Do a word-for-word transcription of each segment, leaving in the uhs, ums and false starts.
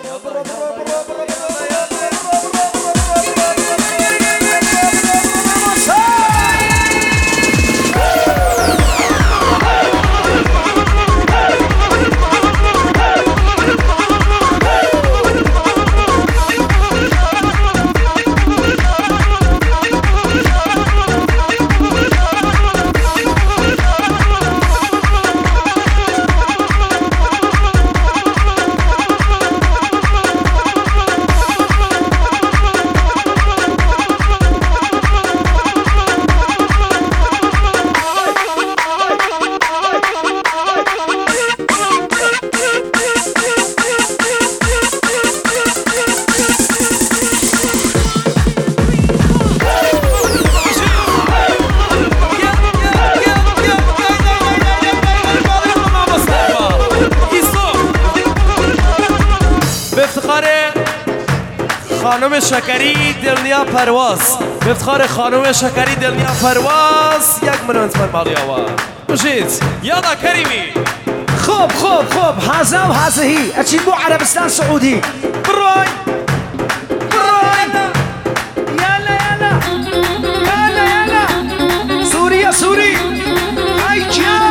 خانم شکری دلنیا پرواز، به افتخار خانم شکری دلنیا پرواز یک میلیون تومان مالی آورد. باشید یالا کریمی. خوب خوب خوب هذا وهذا هي اجيب مو عربستان سعودي بروي بروي يلا يلا يلا يلا سوريا سوري هاي جا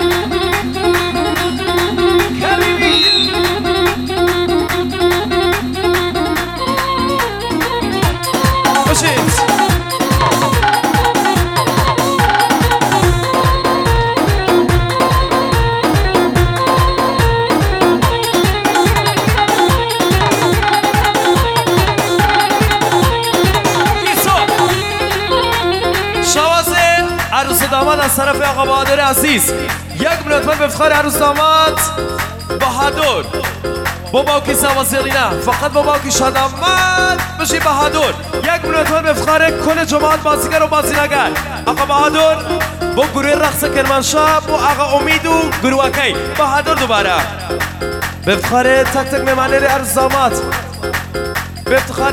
كريمي باشید عروس داماد از طرف آقا بهادر عزیز یک میلیون تومان به افتخار عروس داماد بهادر با باوکی سواسیلینا فقط با باوکی شاداماد بشی بهادر یک میلیون تومان به افتخار کل جماعت بازیگر و بازیگر آقا بهادر با گروه رقص کرمانشاه با آقا امید و گروهکی بهادر دوباره به افتخار تک تک مهمانان عروس داماد به افتخار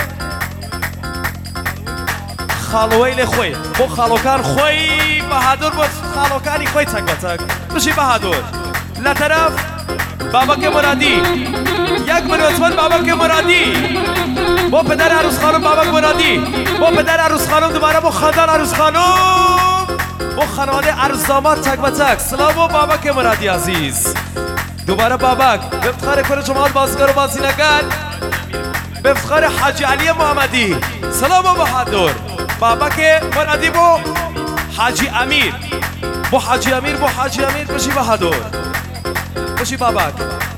خالویل خوی بو خالوکان خوی بهادر بود خالوکانی خوی تک بتک بشی بهادر لطرف بابا که مرادی یک میلیون تومان بابا که مرادی با پدر عروس خانم بابا که مرادی با پدر عروس خانم دوباره با خاندان عروس خانم با خانواده عروس داماد تک بتک سلام و بابا که مرادی عزیز دوباره بابک به افتخار کل جماعت بازیگر و بازیگر به افتخار حاجی علی محمدی سلام و بهادر بابا که مرادی بو حاجی امیر بو حاجی امیر بو حاجی امیر بشی بهادر بشی بابک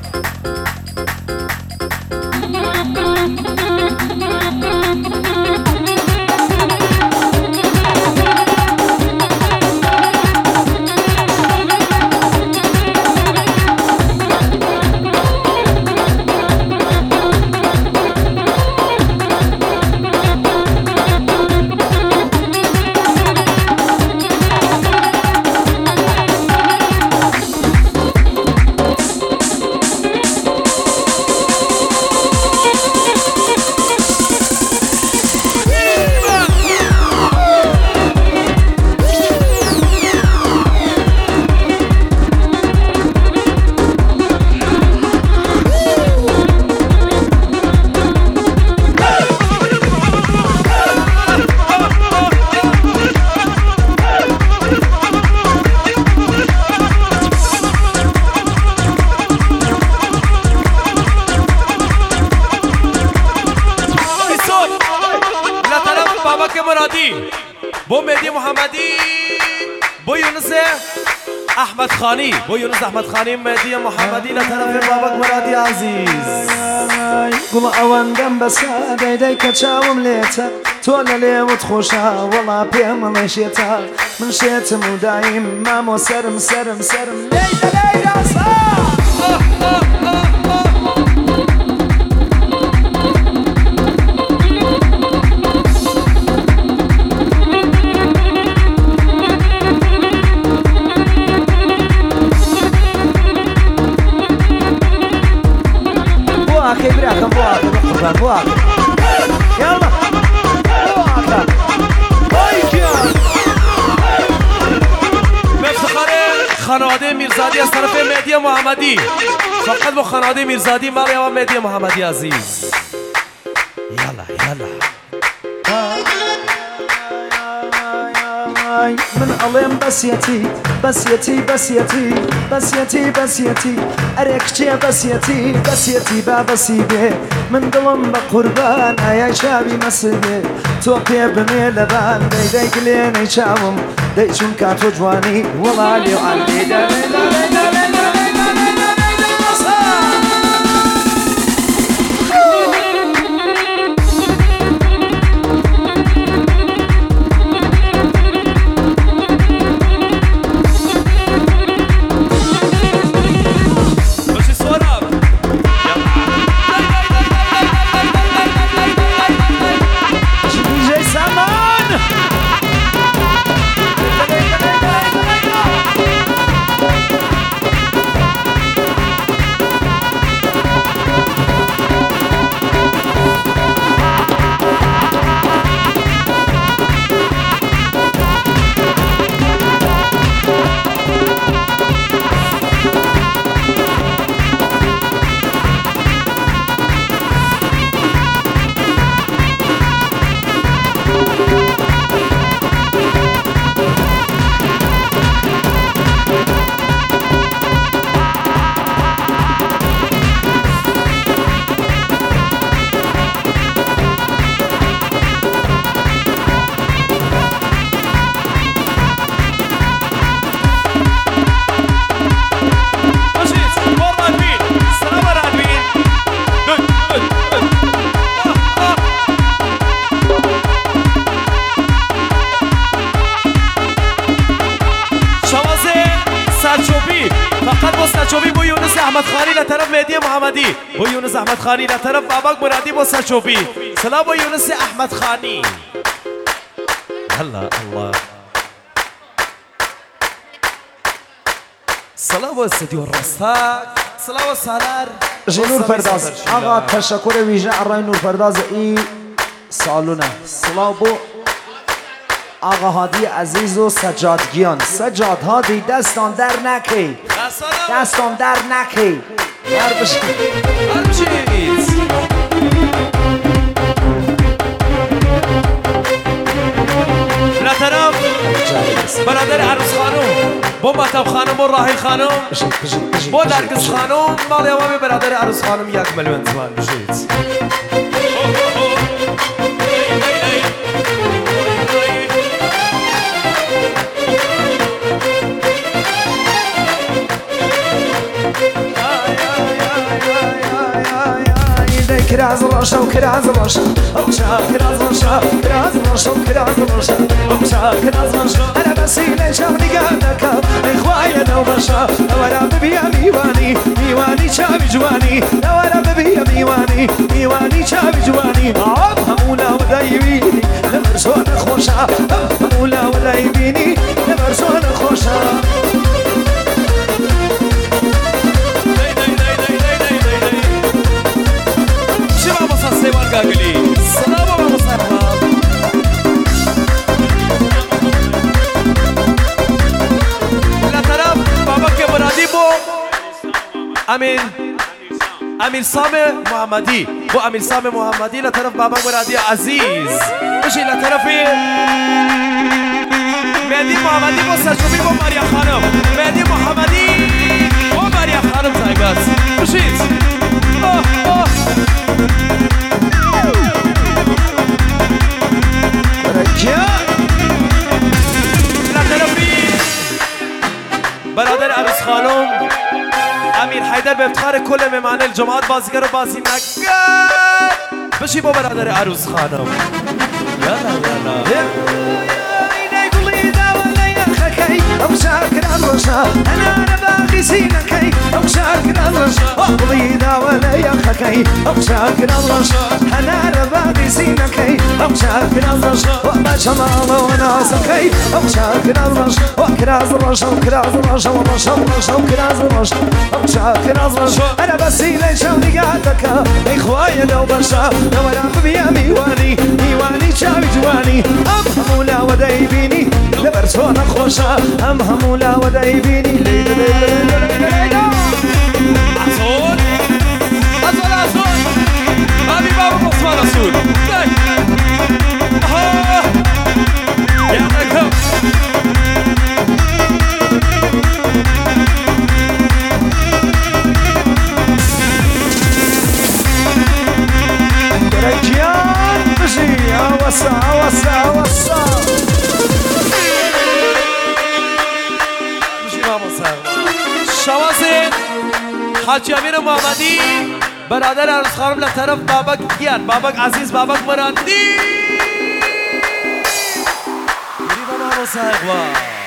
بو مهدی محمدی بو یونس احمد خانی بو یونس احمد خانی مهدی محمدی لطرف بابک مرادی عزیز قل اوان بس دايداي كتشاوم ليتا تولا لي وتخوشها والله بيم مشيتها من شيت مدايم ما مو سرم سرم سرم ليلى ليلى صح اخي براك بواك بواك بواك يلا بواك هايك بافتخار خانواده میرزادی از طرف مهدی محمدی، فقط با خانواده میرزادی مال و مهدی محمدی عزیز. یالا یالا من ألم بسيتي بسيتي بسيتي بسيتي بسيتي أريكتي بسيتي بسيتي بابسي به من دلم بقربان يا شابي مسلي توقي بني لبان دي دي قليني شاوم دي شنكات وجواني والله لي وعلي لا لا لا لا لا سرچوبی بو یونس احمد خانی لطرف مهدی محمدی، بو یونس احمد خانی لطرف بابک مرادی بو سرچوبی. سلام بو یونس احمد خانی. الله الله. سلام بو استدیو الرستاق. سلام بو سالار. نور پرداز. آقا تشکر ویژه برای نور پرداز ای سالونه. سلام بو آقا هادی عزیز و سجادگیان. سجاد هادی دستان در نکی، دستان در نکی. هر بشید هر بشید لطرف برادر عروس خانم با مطب خانم و راحل خانم با درگز خانم مال یوامی برادر عروس خانم یک ملیون تومان بشید. كراز رشا وكراز رشا ومشا كراز رشا كراز رشا وكراز رشا ومشا كراز رشا أنا بسيلة شافني قادك إخواني لو بشا لو أنا ببيا ميواني ميواني شافي جواني لو أنا ببيا ميواني ميواني شافي جواني همونا ولا يبيني لمرسون خوشا همونا ولا يبيني لمرسون خوشا سلام و مصطفى لطرف بابا که مرادی بو امیر امیر سام محمدی بو امیر سام محمدی لطرف بابا مرادی عزیز بشی لطرف مهدی محمدی بو سرچوبی بو مریم خانم مهدی محمدی بو مریم خانم تایگات بشید آه آه برادر عروس خانم امیر حیدر به افتخار کل مهمان الجماعت بازیگر و بازی نگر بشی با برادر عروس خانم. یالا یالا أو شاكر الرشا أنا أنا باقي سينكي أو شاكر الرشا أبغي ذا ولا يخكي أو شاكر الرشا أنا أنا باقي سینەکەی ئەو چاکر ئەزڕەش وە بە جەماڵەوە نازەکەی ئەو چاکر ئەزڕەش وە کراز ڕەش ئەو کراز ڕەش ئەو ڕەش ئەو ڕەش ئەو کراز ڕەش ئەو چاکر ئەزڕەش ئەرە بە سینەی چاو نیگات دەکا ئەی خوایە لەو بەشە لەوەرا ببیە میوانی میوانی چاوی جوانی ئەم هەموو لاوە دەیبینی لەبەر تۆ نەخۆشە ئەم هەموو لاوە دەیبینی عسول عسول عسول بابي بابا مصطفى رسول يعطيكم رجيان بجي وسع وسع وسع بجي بابا صاحب شوازن حاجی امیر محمدی برادر عروس خانم لطرف بابک گیان بابک عزیز بابک مرادی گری بابا عروس اقوا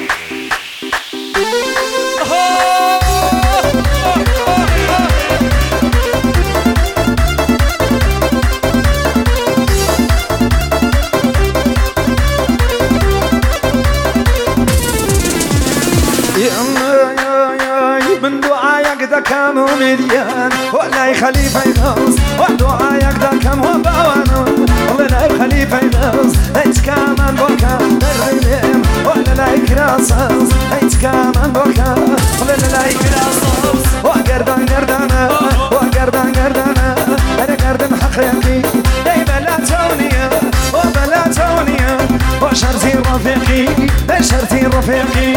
من دعايك دكام ومليان ولا خليفة ينقص ودعايك دكام وبوانو ولا خليفة ينقص هيت كمان بوكا دربين ولا لا يكراسس هيت كمان بوكا ولا لا يكراسس وقردان قردانا وقردان قردانا أنا قردن حقيقي داي بلا تونية وبلا تونية وشرتي رفيقي شرتي رفيقي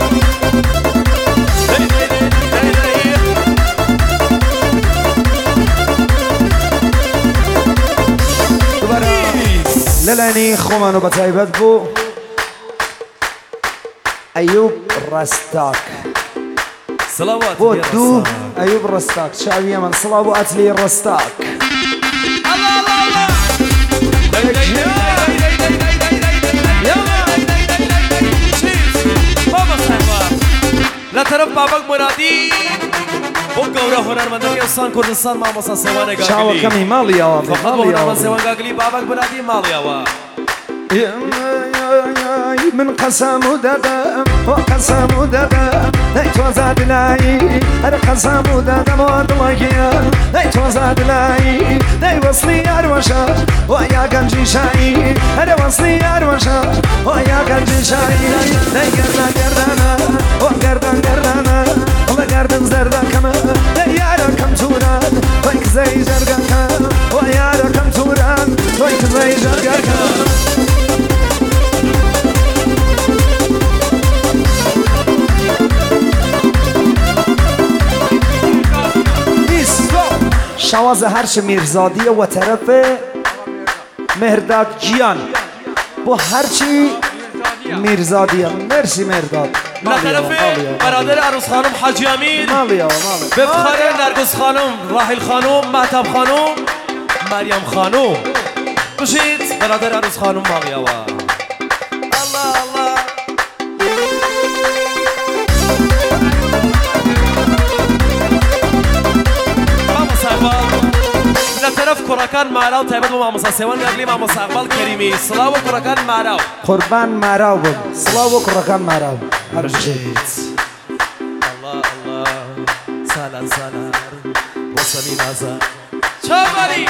للاني خومانو بتايبت بو ايوب رستاك صلوات بو دو ايوب رستاك شعبية من صلوات لي رستاك الله الله الله لا طرف بابک مرادی و گوره هنرمندان استان کردستان ماموسا سیوان گاگلی شاور کمی مالی آوا فقط با هنرمند سیوان گاگلی بابک مرادی مالی آوا من قسم ودادم وقسم ودادم نيت وزاد لاي انا قسم ودادم ودلقيا نيت وزاد لاي ني وصلي اروشا ويا قنجي شاي انا وصلي اروشا ويا قنجي شاي ني قردان قردانا وقردان قردانا والله قردن زردا كما يا ركم توران ويك زي جرقا ويا ركم توران ويك زي جرقا شواز هرش میرزادیه و طرف مهرداد جیان با هرچی میرزادیه مرسی مهرداد لا طرف برادر عروس خانم حاجی امین مالی آوا مالی بفخر نرگس خانم راحل خانم مهتاب خانم مریم خانم بشید برادر عروس خانم مالی آوا الله الله لطرف كراكان ماراو تايبت مع مصاصيوان قبلي مع مستقبل كريمي صلاة وكراكان ماراو قربان ماراو بم صلاة وكراكان ماراو رشيت الله الله سالار سالار وسمي نازا شابري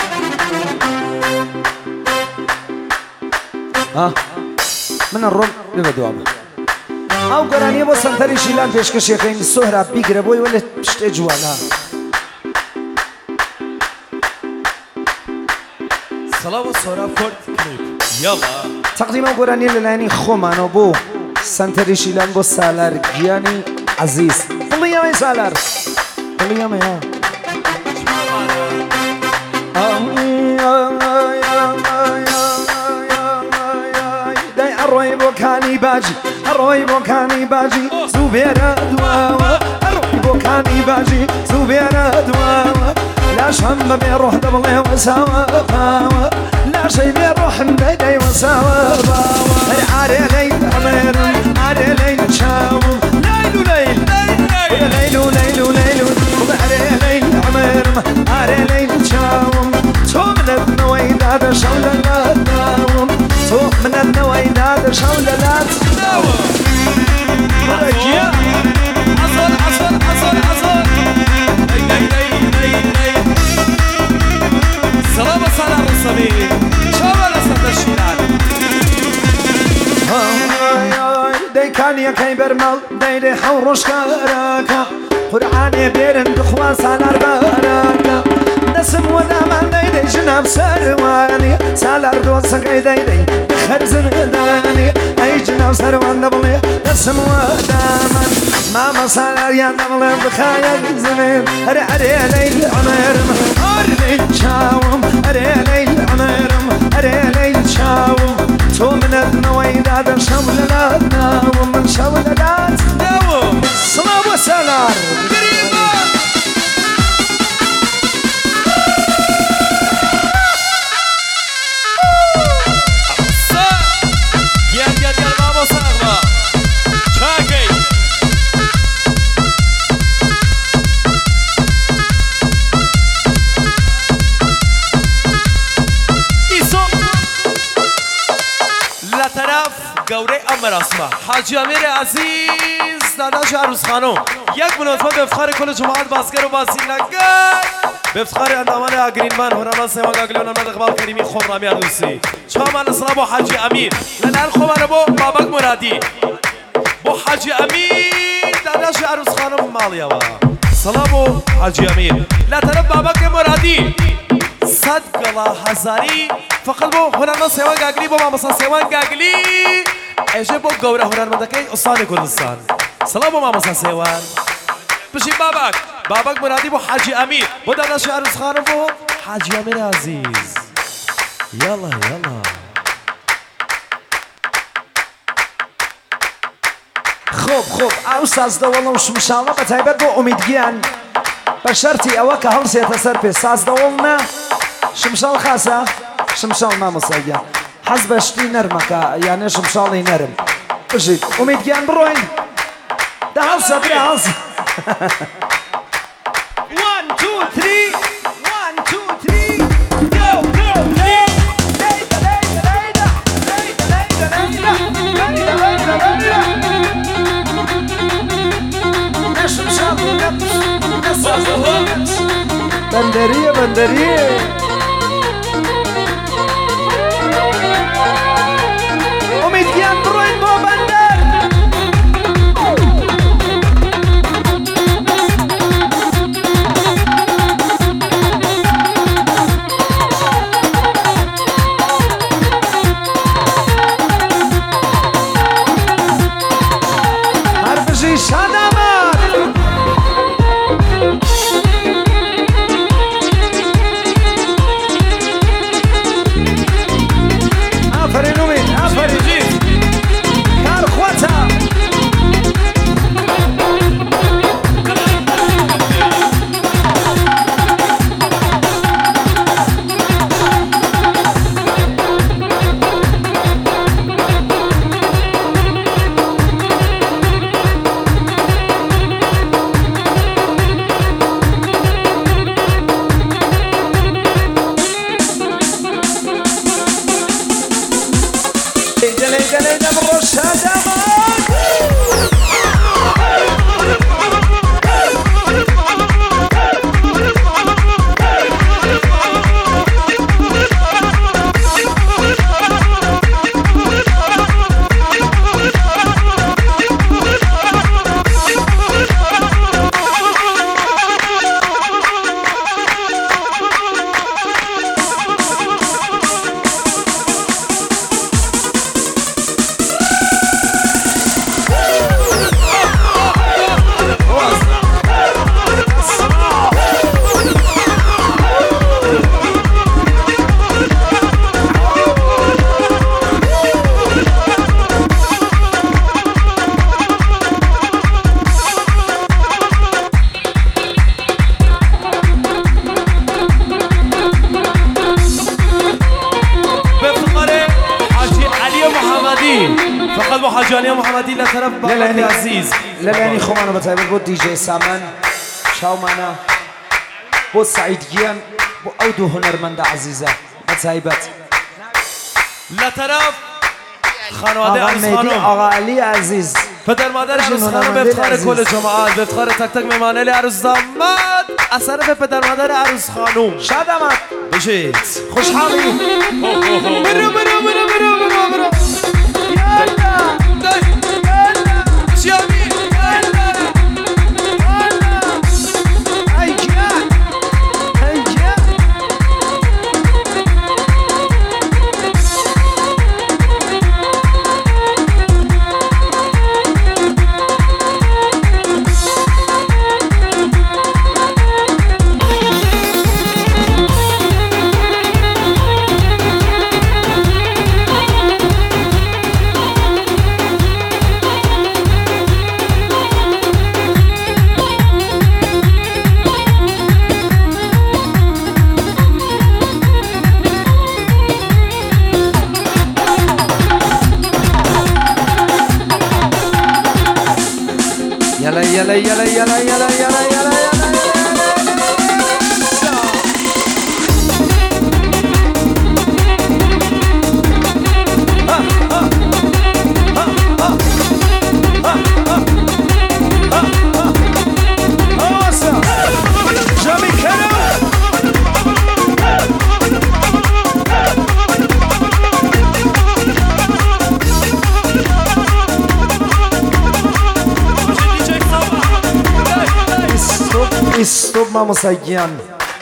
ها من الروم ببدو عمر او قرانية بو سنتري شيلان بيشكش يقين السهرة بيقرا بوي ولا بشتي جوانا صلاة والصلاة كورت كليب يلا تقديم قرانية للاني خومانو بو سنتري شيلان بو سالار جياني عزيز قولي يا مي سالار قولي يا مي ها داي الروي بو كاني باجي الروي بو كاني باجي زوبيرا دواوا الروي بو كاني باجي زوبيرا دواوا لا شم بيروح دبلي وساوا لا شي بيروح مدايدي وساوا عاري ليل عمير عاري ليل شاوم ليل ليل ليل ليل ليل ليل عاري ليل عمير عاري ليل شاوم توم لبنا ويداد شولنا من النوي نادر شوللات برجيا عصر عصر عصر عصر اي اي اي اي اي سلام صلاح الصميم شاور اسد الشيران دي كان يا كيبر مال دي دي حورش كاراكا قرآن بيرن بخواس على البراكا نسم ودامان دي دي جناب سرواني سالار دوسك دي دي خرزن داني اي جناب سروان دبلي نسم ودامان ماما سالار يا دبلي بخايا زمين اري اري ليل عمرم اري شاوم اري ليل عمرم اري ليل شاوم تو من النويداد شوللاتنا ومن شوللات ناوم صلاب وسلار قريبا Gel gel gel vamos agua Çakay İso La taraf گوره امر اسما حاجی امیر عزیز داداش عروس خانم یک مناسبت به افتخار کل جماعت بازگر و بازیلنگر به افتخار اندامان اگرینمن هنرمند سیمان اگلیون احمد اقبال کریمی خرمی عروسی چهارمان اسلام با حاجی امیر لنر خوبانه با بابک مرادی با حاجی امیر داداش عروس خانم مالیا و سلام و حاجی امیر لطرف بابک مرادی صد گلا هزاری فقط با هنرمند سیمان گاگلی با مامسان سیمان گاگلی ایشه با گوره هنرمندکی استان کردستان سلام با مامسان سیمان بشی بابک بابک مرادی با حاجی امیر با داداش عروس خانم با حاجی امیر عزیز یالا یالا خوب خوب او سازده والله شمشاله بتایبت با امیدگیان بشرطی اوه که هل سیت سر پی سازده والله شمشال خاصه شمشال ما مساگیان حزبشتی نرمکه یعنی شمشالی نرم بشید امیدگیان بروین ده هل سه ده هل سه one two three one two three go go go ليلى ليلى ليلى ليلى ليلى ليلى ليلى شمشال بندرية بندرية وميديان بروين بو بندر هربجي شادامات آفرین امید آفرین کار خواتا ليلى ليلى بالرش هدامات فقط با حاجی علی محمدی لطرف بابک عزیز للانی خومانو بتایبت بود دی جی سامان شاومانا بود سعید گیان بود او دو هنرمند عزیزه بتایبت لطرف خانواده آقا عروس مهدی، خانم، آقا علی عزیز، پدر مادر عروس جنون خانم، به آمده افتخار عزیز. کل جماعت، به افتخار تک تک مهمانان عروس داماد، از طرف پدر مادر عروس خانم شاد آمد. بشید. خوشحالی. برو برو برو برو برو برو. یالا شیامی ای جان ای جان. يلا يلا يلا يلا يلا يلا يلا استوب ما مسیان.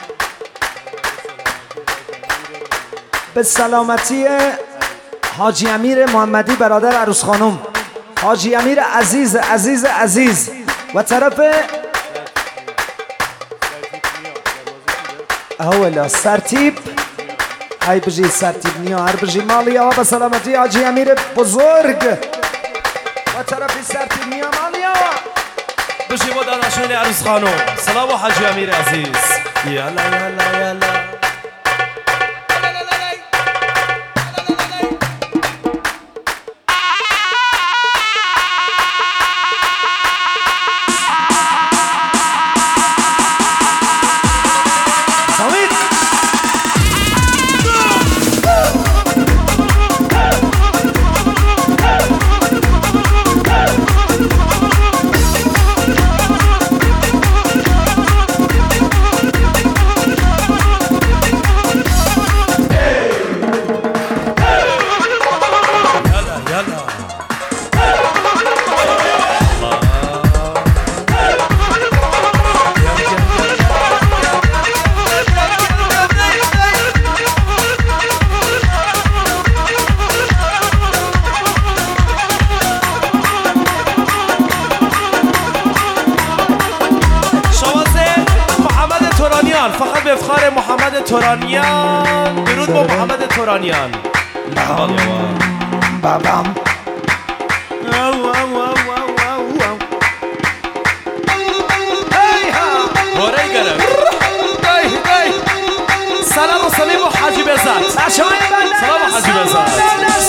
به سلامتی حاجی امیر محمدی برادر عروس خانم، حاجی امیر عزیز عزیز عزیز و طرف اولا سرتیب های بجی سرتیب نیا هر بجی مالیا و به سلامتی حاجی امیر بزرگ و طرف سرتیب نیا مالیا بشی با داداشان عروس خانم. سلام و حاجی امیر عزیز. یلا یلا یلا. فقط به افتخار محمد تورانیان. درود با محمد تورانیان. بابام باره گرم. سلام و سلیم و حاجی بزد. سلام و حاجی بزد.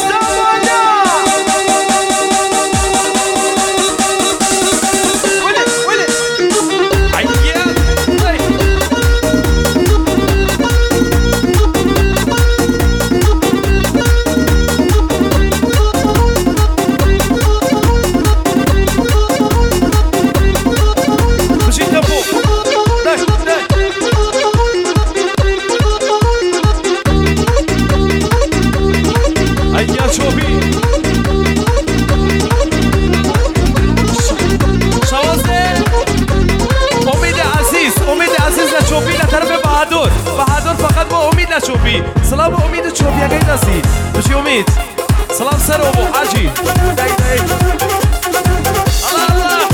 چوبی سلام امید چوبی اگه نسی بشی امید سلام سر ابو حاجی دای دای الله الله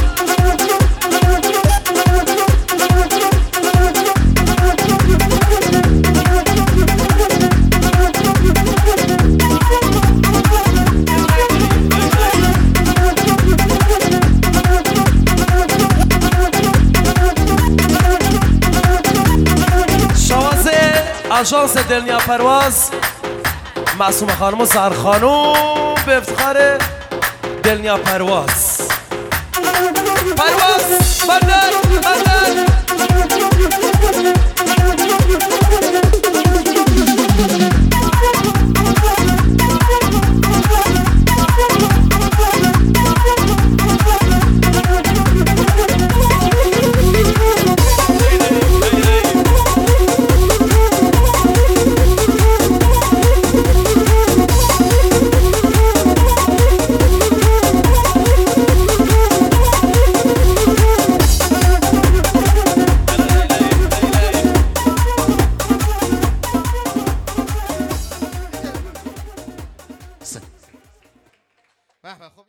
آژانس دلنیا پرواز معصوم خانم و سهر خانم به افتخار دلنیا پرواز پرواز بندر بندر به به خب